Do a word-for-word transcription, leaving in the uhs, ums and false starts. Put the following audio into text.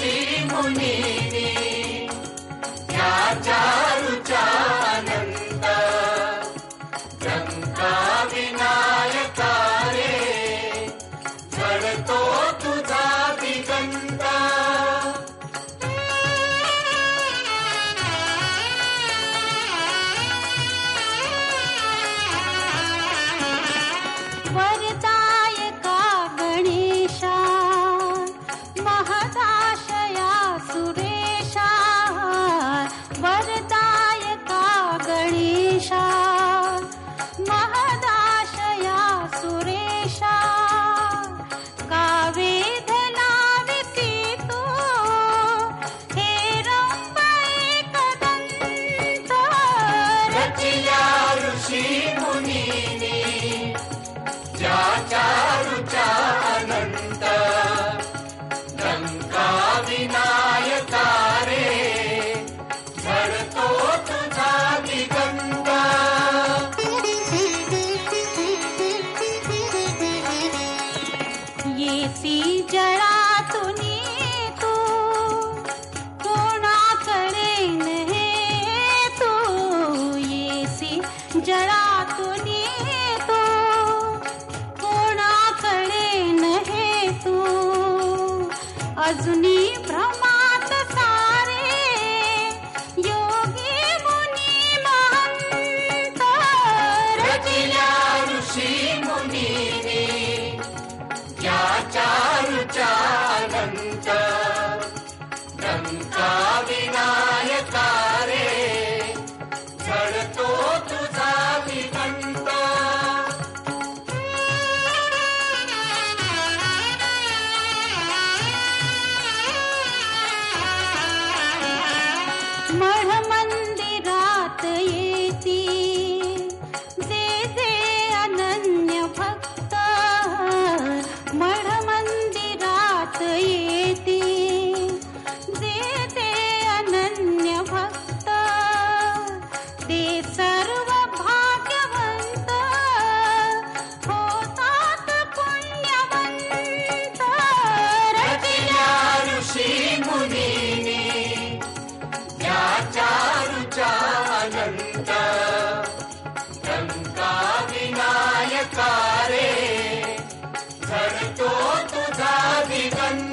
ऋषी मुनीनी या चारुचा अनंत लंका विनायका रे झळतो तुझा दिगंत. वरदायका गणेशा महदाशया सुरेशा वरदायका गणेशा महदाशया सुरेशा कावेध लाविती तू हे रंब एकदंत. रचिया ऋषी मुनीनी या चारुचा अनंत लंका विनायका रे झळतो तुझा दिगंत. येसी जळातुनी तू कोणाकडे नहे तू येसी जळातुनी तू कोणाकडे नहे तू अजुनी भ्रमात सारे योगी मुनी महंत. रचिया ऋषी मुनीनी या चारुचा अनंत लंका विनायका रे झळतो तुझा दिगंत. मढ मंदिरात येती जे जे अनन्य भक्त मढ मंदिरात येती जे जे अनन्य भक्त ते सर्व भाग्यवंत होतात पुण्यवंत. रचिया ऋषी मुनीनी या चारुचा अनंत लंका विनायका रे झळतो तुझा दिगंत.